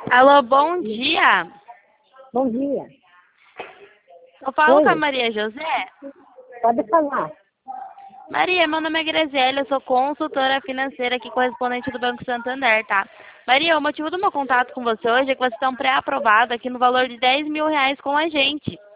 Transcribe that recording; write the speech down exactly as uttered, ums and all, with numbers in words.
Alô, bom dia. Bom dia. Eu falo com a Oi, Maria José. pode falar. Maria, meu nome é Graziela, eu sou consultora financeira aqui, correspondente do Banco Santander, tá? Maria, o motivo do meu contato com você hoje é que você está um pré-aprovado aqui no valor de dez mil reais com a gente.